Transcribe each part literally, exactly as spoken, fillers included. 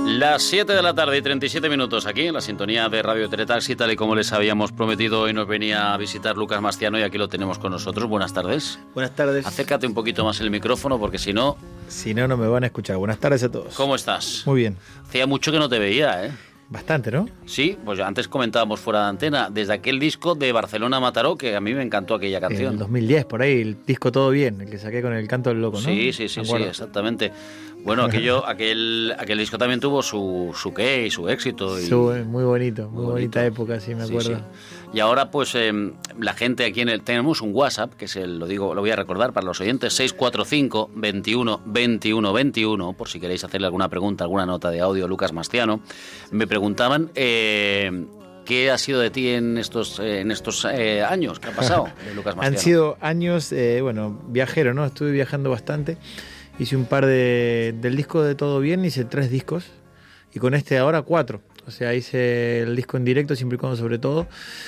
Las siete de la tarde y treinta y siete minutos aquí en la sintonía de Radio Teletaxi, tal y como les habíamos prometido. Hoy nos venía a visitar Lucas Mastiano y aquí lo tenemos con nosotros. Buenas tardes. Buenas tardes. Acércate un poquito más el micrófono porque si no... Si no, no me van a escuchar. Buenas tardes a todos. ¿Cómo estás? Muy bien. Hacía mucho que no te veía, ¿eh? Bastante, ¿no? Sí, pues antes comentábamos fuera de antena, desde aquel disco de Barcelona Mataró, que a mí me encantó aquella canción. En el dos mil diez, por ahí, el disco Todo Bien, el que saqué con el canto del loco, ¿no? Sí, sí, sí, sí, exactamente. Bueno, aquello, aquel, aquel disco también tuvo su, su qué y su éxito. Y... Su, muy bonito, muy, muy bonita bonito. época, sí, me Sí, acuerdo. sí. Y ahora, pues, eh, la gente aquí en el... Tenemos un WhatsApp, que es el, lo digo, lo voy a recordar para los oyentes, seis cuatro cinco, veintiuno, veintiuno, veintiuno, por si queréis hacerle alguna pregunta, alguna nota de audio, Lucas Mastiano. Me preguntaban... Eh, ¿Qué ha sido de ti en estos eh, en estos eh, años? ¿Qué ha pasado de Lucas Mastiano? Han sido años, eh, bueno, viajero, ¿no? Estuve viajando bastante. Hice un par de... Del disco de Todo Bien, hice tres discos. Y con este ahora cuatro. O sea, hice el disco en directo, siempre y cuando sobre todo.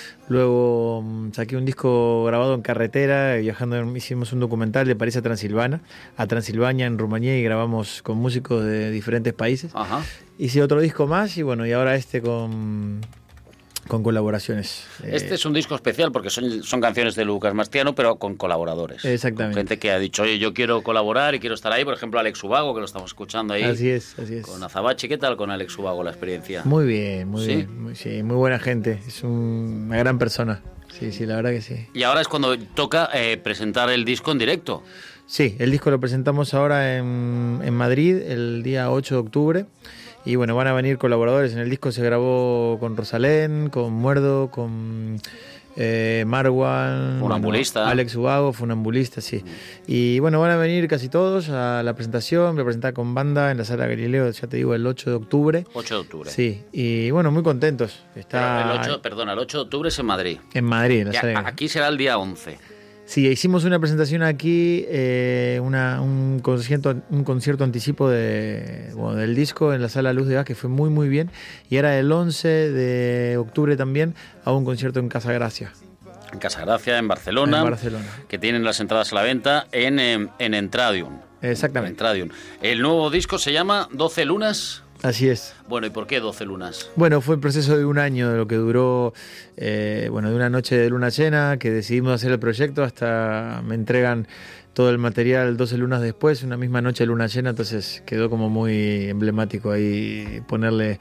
Luego mmm, saqué un disco grabado en carretera, viajando, hicimos un documental de París a Transilvania, a Transilvania en Rumanía, y grabamos con músicos de diferentes países. Ajá. Hice otro disco más y bueno, y ahora este con... con colaboraciones. Este eh, es un disco especial porque son, son canciones de Lucas Mastiano, pero con colaboradores. Exactamente. Con gente que ha dicho, oye, yo quiero colaborar y quiero estar ahí. Por ejemplo, Alex Ubago, que lo estamos escuchando ahí. Así es, así es. Con Azabache. ¿Qué tal con Alex Ubago la experiencia? Muy bien, muy ¿Sí? bien. Muy, sí, muy buena gente. Es un, una gran persona. Sí, sí, la verdad que sí. Y ahora es cuando toca eh, presentar el disco en directo. Sí, el disco lo presentamos ahora en, en Madrid el día ocho de octubre. Y bueno, van a venir colaboradores. En el disco se grabó con Rosalén, con Muerdo, con eh, Marwan, Funambulista. Bueno, Alex Ubago, Funambulista, sí. Y bueno, van a venir casi todos a la presentación. Voy a presentar con banda en la Sala Galileo, ya te digo, el ocho de octubre. ocho de octubre. Sí, y bueno, muy contentos. Está el ocho, perdona, el ocho de octubre es en Madrid. En Madrid, en la ya, Sala. Aquí será el día once. Sí, hicimos una presentación aquí, eh, una, un, concierto, un concierto anticipo de, bueno, del disco en la Sala Luz de Gas, que fue muy muy bien. Y era el once de octubre también a un concierto en Casa Gracia. En Casa Gracia, en Barcelona. En Barcelona. Que tienen las entradas a la venta en, en, en Entradium. Exactamente. En Entradium. El nuevo disco se llama doce lunas. Así es. Bueno, ¿y por qué doce lunas? Bueno, fue el proceso de un año, de lo que duró, eh, bueno, de una noche de luna llena, que decidimos hacer el proyecto, hasta me entregan todo el material doce lunas después, una misma noche de luna llena, entonces quedó como muy emblemático ahí ponerle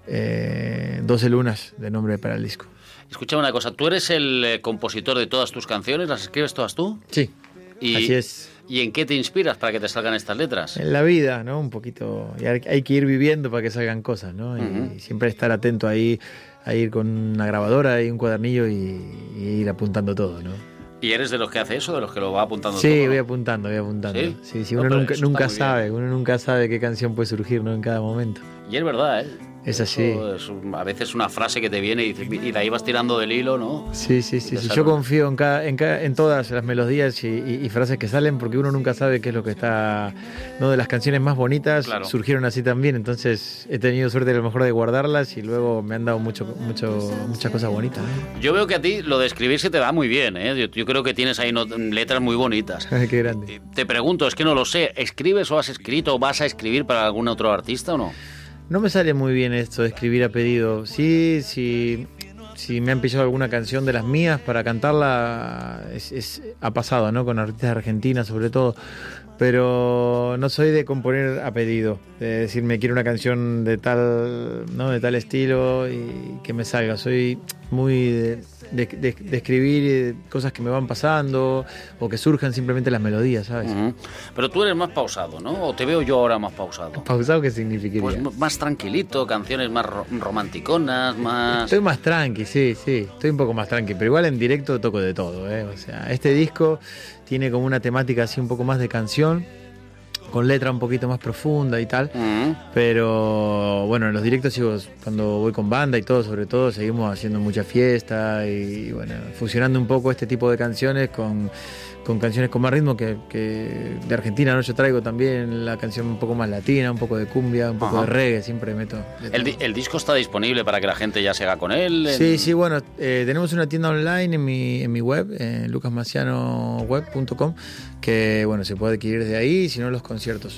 eh, doce lunas de nombre para el disco. Escúchame una cosa, ¿tú eres el eh, compositor de todas tus canciones? ¿Las escribes todas tú? Sí, y, así es. ¿Y en qué te inspiras para que te salgan estas letras? En la vida, ¿no? Un poquito. Y hay que ir viviendo para que salgan cosas, ¿no? Uh-huh. Y siempre estar atento ahí, a ir con una grabadora y un cuadernillo y, y ir apuntando todo, ¿no? ¿Y eres de los que hace eso, de los que lo va apuntando sí, todo? Sí, voy apuntando, voy apuntando. Sí, sí, sí no, uno nunca, nunca sabe, uno nunca sabe qué canción puede surgir, ¿no? En cada momento. Y es verdad, ¿eh? Es así. Es un, a veces una frase que te viene y, y de ahí vas tirando del hilo, ¿no? Sí, sí, sí. sí. Yo confío en, cada, en, cada, en todas las melodías y, y, y frases que salen, porque uno nunca sabe qué es lo que está... No, de las canciones más bonitas claro. surgieron así también, entonces he tenido suerte a lo mejor de guardarlas y luego me han dado mucho, mucho, muchas cosas bonitas, ¿eh? Yo veo que a ti lo de escribir se te da muy bien, ¿eh? Yo, yo creo que tienes ahí not- letras muy bonitas. Qué grande. Te pregunto, es que no lo sé, ¿escribes o has escrito o vas a escribir para algún otro artista o no? No me sale muy bien esto de escribir a pedido. Sí, sí, si me han pillado alguna canción de las mías para cantarla, es, es, ha pasado, ¿no? Con artistas argentinas sobre todo. Pero no soy de componer a pedido, de decirme quiero una canción de tal, ¿no? de tal estilo y que me salga. Soy muy de, de, de, de escribir cosas que me van pasando o que surjan simplemente las melodías, ¿sabes? Uh-huh. Pero tú eres más pausado, ¿no? ¿O te veo yo ahora más pausado? ¿Pausado qué significaría? Pues más tranquilito, canciones más ro- romanticonas, más... Estoy más tranqui, sí, sí, estoy un poco más tranqui, pero igual en directo toco de todo, ¿eh? O sea, este disco tiene como una temática así un poco más de canción, con letra un poquito más profunda y tal, uh-huh. pero bueno, en los directos sigo, cuando voy con banda y todo, sobre todo, seguimos haciendo mucha fiesta y bueno, fusionando un poco este tipo de canciones con, con canciones con más ritmo que, que de Argentina, ¿no? Yo traigo también la canción un poco más latina, un poco de cumbia, un poco uh-huh. de reggae, siempre meto. ¿El, di- ¿El disco está disponible para que la gente ya se haga con él? En... Sí, sí, bueno, eh, tenemos una tienda online en mi, en mi web, en lucas maciano web punto com, que bueno, se puede adquirir de ahí, si no los conciertos.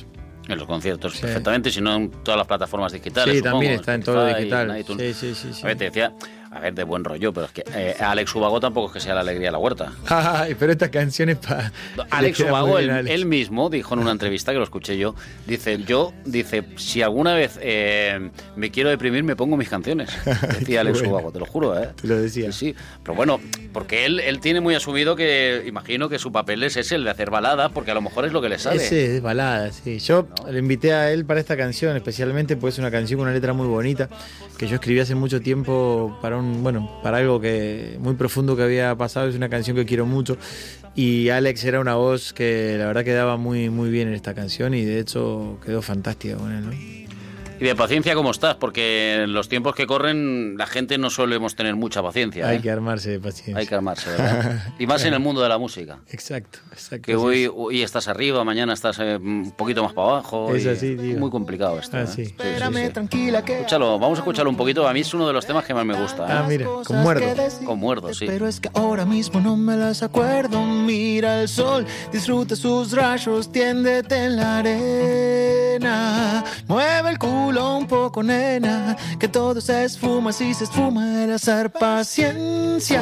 En los conciertos, Sí. perfectamente, si no en todas las plataformas digitales. Sí, supongo, también está en todo Spotify, digital. en iTunes. Sí, sí, sí, sí. A ver, te decía, a ver, de buen rollo, pero es que eh, Alex Ubago tampoco es que sea la alegría de la huerta. Ay, pero esta canción es para... Alex Ubago, él, él mismo, dijo en una entrevista que lo escuché yo, dice, yo, dice, si alguna vez eh, me quiero deprimir, me pongo mis canciones. Decía Alex bueno. Ubago, te lo juro, ¿eh? Te lo decía. Sí, sí. Pero bueno, porque él, él tiene muy asumido que, imagino que su papel es ese, el de hacer baladas, porque a lo mejor es lo que le sale. Ese es balada, sí. Yo ¿No? le invité a él para esta canción, especialmente porque es una canción con una letra muy bonita, que yo escribí hace mucho tiempo para un, bueno, para algo que muy profundo que había pasado. Es una canción que quiero mucho. Y Alex era una voz que la verdad quedaba muy, muy bien en esta canción y de hecho quedó fantástica con él, ¿no? Y de paciencia, ¿cómo estás? Porque en los tiempos que corren, la gente no solemos tener mucha paciencia. Hay ¿eh? que armarse de paciencia. Hay que armarse, ¿verdad? Y más en el mundo de la música. Exacto, exacto. Que hoy, hoy estás arriba, mañana estás eh, un poquito más para abajo. Es y así, tío. muy complicado esto. Ah, ¿eh? sí. Sí, sí, sí. Tranquila que... Escúchalo, vamos a escucharlo un poquito. A mí es uno de los temas que más me gusta. ¿eh? Ah, mira, con muerdo. Con muerdo, sí. Pero es que ahora mismo no me las acuerdo. Mira el sol, disfruta sus rayos, tiéndete en la arena. Mueve el culo un poco, nena, que todo se esfuma si se esfuma el hacer paciencia.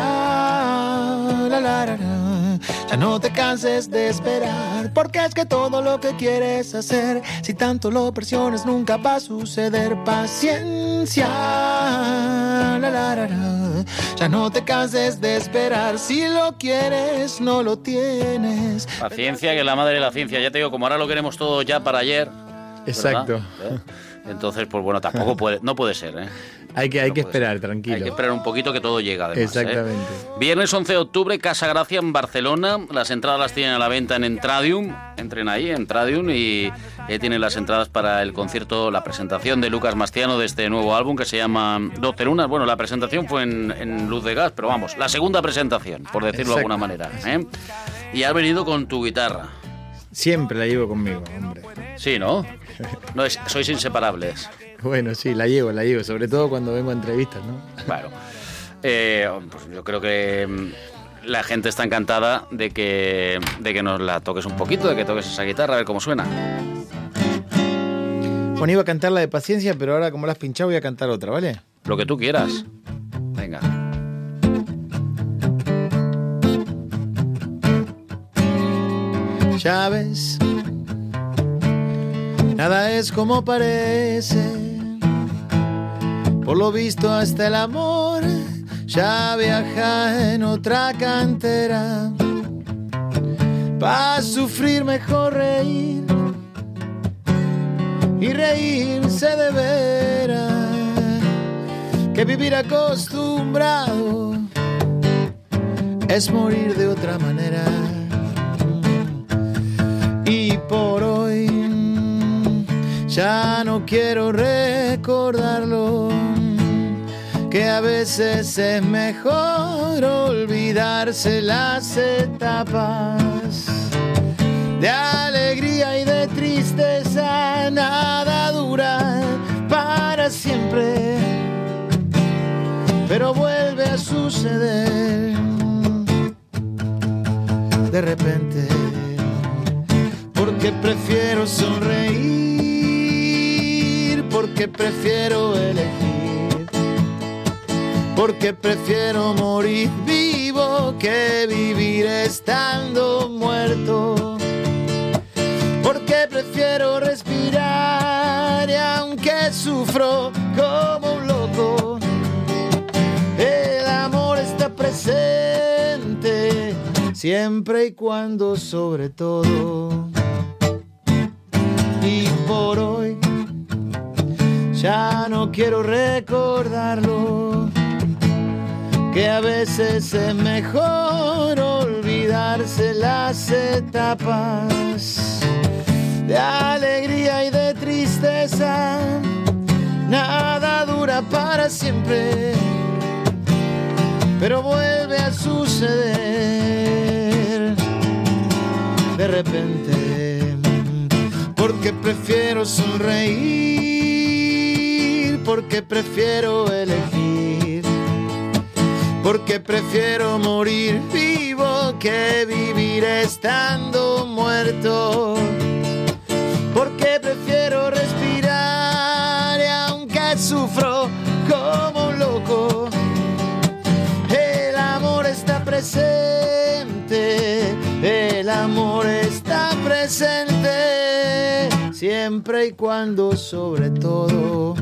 La, la, la, la. Ya no te canses de esperar, porque es que todo lo que quieres hacer, si tanto lo presionas nunca va a suceder. Paciencia. La, la, la, la. Ya no te canses de esperar, si lo quieres no lo tienes. Paciencia, que es la madre de la ciencia. Ya te digo, como ahora lo queremos todo ya para ayer. Exacto. ¿verdad? ¿Eh? Entonces, pues bueno, tampoco puede, no puede ser, ¿eh? Hay que, hay No que puede esperar, ser. tranquilo. Hay que esperar un poquito que todo llega, además. Exactamente. ¿eh? Viernes once de octubre, Casa Gracia en Barcelona. Las entradas las tienen a la venta en Entradium. Entren ahí, Entradium, y eh, tienen las entradas para el concierto, la presentación de Lucas Mastiano de este nuevo álbum que se llama doce Lunas. Bueno, la presentación fue en, en Luz de Gas, pero vamos, la segunda presentación, por decirlo de Exacto. alguna manera. ¿eh? Y has venido con tu guitarra. Siempre la llevo conmigo, hombre. Sí, ¿no? no es, sois inseparables. Bueno, sí, la llevo, la llevo, sobre todo cuando vengo a entrevistas, ¿no? Claro. Eh, pues yo creo que mm, la gente está encantada de que, de que nos la toques un poquito, de que toques esa guitarra, a ver cómo suena. Bueno, iba a cantar la de Paciencia, pero ahora como la has pinchado voy a cantar otra, ¿vale? Lo que tú quieras. Venga. Ya ves, nada es como parece. Por lo visto hasta el amor ya viaja en otra cantera. Pa' sufrir mejor reír, y reírse de veras, que vivir acostumbrado es morir de otra manera. Y por hoy ya no quiero recordarlo, que a veces es mejor olvidarse las etapas de alegría y de tristeza. Nada dura para siempre, pero vuelve a suceder de repente. Porque prefiero sonreír, porque prefiero elegir, porque prefiero morir vivo que vivir estando muerto, porque prefiero respirar y aunque sufro como un loco, el amor está presente siempre y cuando sobre todo. Y por hoy ya no quiero recordarlo, que a veces es mejor olvidarse las etapas de alegría y de tristeza. Nada dura para siempre, pero vuelve a suceder de repente. Porque prefiero sonreír, porque prefiero elegir, porque prefiero morir vivo que vivir estando muerto, porque prefiero respirar y aunque sufro como un loco, el amor está presente, el amor está presente, siempre y cuando sobre todo.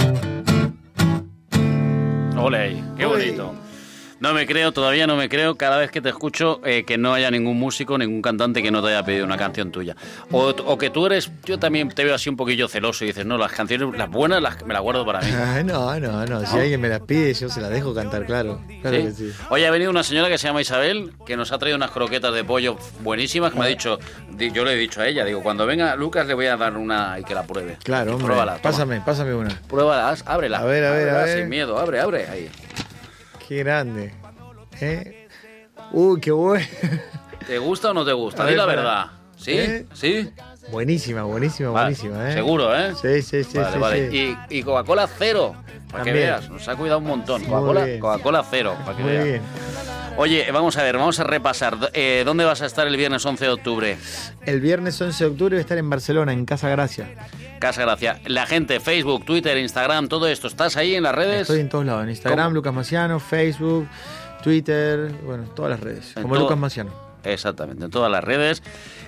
Ole, qué bonito. No me creo, todavía no me creo, cada vez que te escucho, eh, que no haya ningún músico, ningún cantante que no te haya pedido una canción tuya. O, o que tú eres, yo también te veo así un poquillo celoso y dices, no, las canciones, las buenas, las, me las guardo para mí. Ay, no, no, no, si ¿No? alguien me las pide, yo se las dejo cantar, claro. Claro ¿Sí? que sí. Oye, ha venido una señora que se llama Isabel, que nos ha traído unas croquetas de pollo buenísimas, que me ha dicho, yo le he dicho a ella, digo, cuando venga Lucas le voy a dar una y que la pruebe. Claro, hombre, pruébala, pásame, pásame una. Pruébala, ábrela. A ver, a ver, ábrela, a ver. Sin miedo, abre, abre, ahí. Qué grande. ¿Eh? Uy, qué bueno. ¿Te gusta o no te gusta? A Di ver, la para. verdad. ¿Sí? ¿Eh? ¿Sí? Buenísima, buenísima, Vale, buenísima, ¿eh? Seguro, ¿eh? Sí, sí, sí, vale, sí, vale. sí. Y, y Coca-Cola cero, para que También. veas. Nos ha cuidado un montón. Muy Coca-Cola, bien. Coca-Cola cero, para que Muy veas. bien. Oye, vamos a ver, vamos a repasar. Eh, ¿Dónde vas a estar el viernes once de octubre? El viernes once de octubre voy a estar en Barcelona, en Casa Gracia. Casa Gracia. La gente, Facebook, Twitter, Instagram, todo esto. ¿Estás ahí en las redes? Estoy en todos lados, en Instagram, ¿Cómo? Lucas Maciano, Facebook, Twitter, bueno, todas las redes, En como todo- Lucas Maciano. Exactamente, en todas las redes.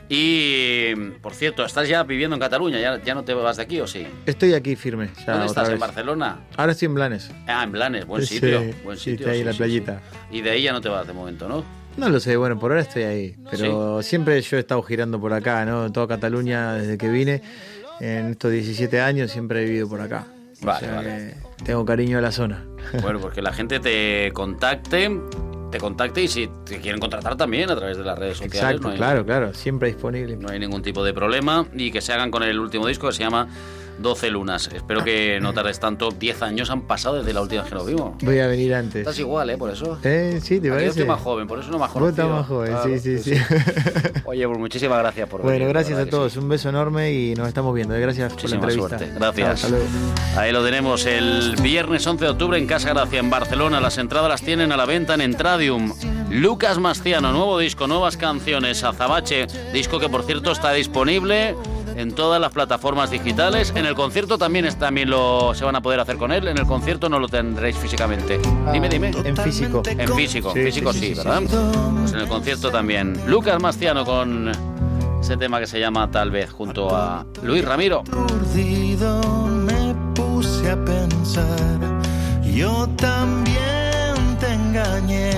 Y, por cierto, ¿estás ya viviendo en Cataluña? ¿Ya, ya no te vas de aquí o sí? Estoy aquí firme, ya ¿Dónde otra estás? vez. ¿En Barcelona? Ahora estoy en Blanes. Ah, en Blanes, buen Sí, sitio. sí, Buen sí, sitio. está ahí en la playita. sí. Y de ahí ya no te vas de momento, ¿no? No lo sé, bueno, por ahora estoy ahí, pero siempre yo he estado girando por acá, ¿no? En toda Cataluña desde que vine, en estos diecisiete años siempre he vivido por acá. Vale, O sea vale. que tengo cariño a la zona. Bueno, porque la gente te contacte, te contacte y si te quieren contratar también a través de las redes sociales. Exacto, no hay, claro, claro, siempre disponible. no hay ningún tipo de problema y que se hagan con el último disco que se llama doce lunas. Espero que no tardes tanto. diez años han pasado desde la última vez que nos vimos. Voy a venir antes. Estás igual, ¿eh? Por eso. ¿Eh? ¿Sí? ¿Te Aquí yo parece? estoy más joven, por eso no más Vos conocido. estás más joven, Claro, sí, sí, sí. Oye, pues muchísimas gracias por Bueno, venir, la gracias verdad a que todos. sí. Un beso enorme y nos estamos viendo. ¿eh? Gracias Muchísima por la entrevista. suerte. Gracias. Hasta luego. Ahí lo tenemos el viernes once de octubre en Casa Gracia, en Barcelona. Las entradas las tienen a la venta en Entradium. Lucas Maciano, nuevo disco, nuevas canciones. Azabache, disco que por cierto está disponible en todas las plataformas digitales. En el concierto también, es, también lo se van a poder hacer con él. En el concierto no lo tendréis físicamente. Dime, dime. En físico. En físico, Sí, físico sí, sí, sí, sí, ¿verdad? sí, Pues en el concierto también. Lucas Maciano con ese tema que se llama Tal vez, junto a Luis Ramiro. Perdido me puse a pensar, yo también te engañé,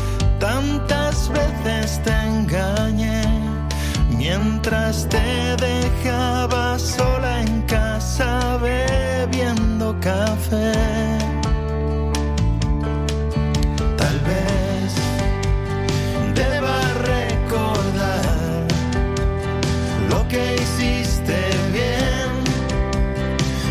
tantas veces te engañé, mientras te dejaba sola en casa bebiendo café.